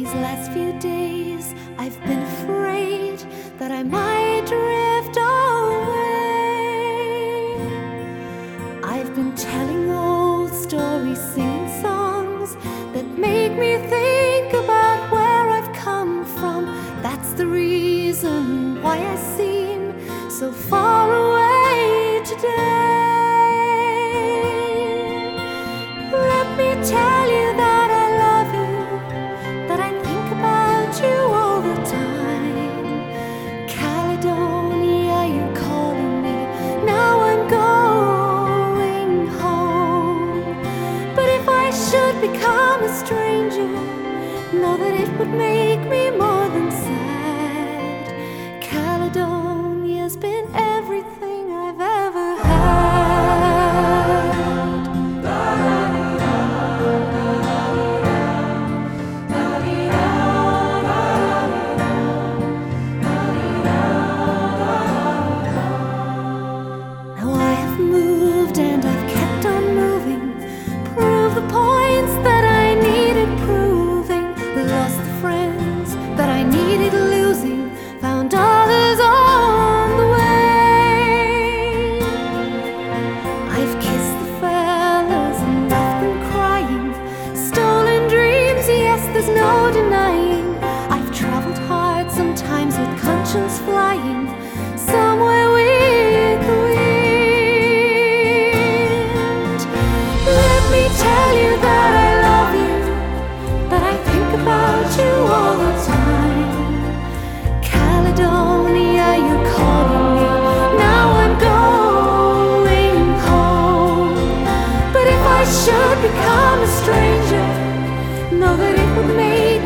These last few days I've been afraid that I might drift away. I've been telling old stories, singing songs that make me think about where I've come from. That's the reason why I seem so far away today. Let me tell you that I love you, that I think about you all the time. Caledonia, you're calling me, now I'm going home. But if I should become a stranger, know that it would make me more than sad. Caledonia's been everything I've ever had. Now I have moved and I've kept on moving, proved the points that I needed proving, lost the friends that I needed losing, found others on the way. I've kissed the fellas and left them crying, stolen dreams, yes, there's no denying. I've traveled hard, sometimes with conscience flying, somewhere with the wind. Let me tell you that I love you, that I think about you all the time. Caledonia, you're calling me, now I'm going home. But if I should become a stranger, know that it would make